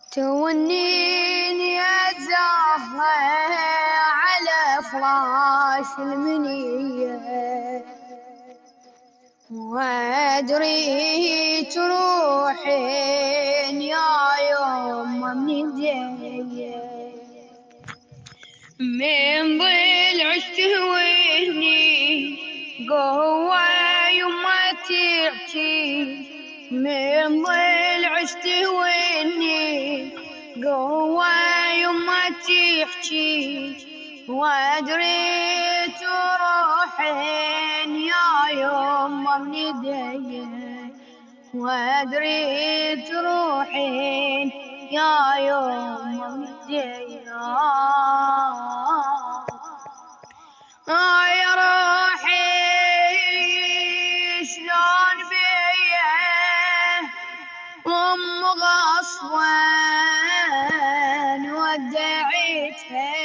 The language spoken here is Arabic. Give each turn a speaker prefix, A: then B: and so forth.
A: تونيني يا زهرة على فراش المنية، وادري تروحين يا يما من جاية من ضلعك تهويني قوة يما تحكي، من ضلعك تهويني قوة يما تحكي، وادري تروحين يا يما من ايديا، وادري تروحين يا يما من ايديا. يا روحي شلون بيا غصبا ودعيتها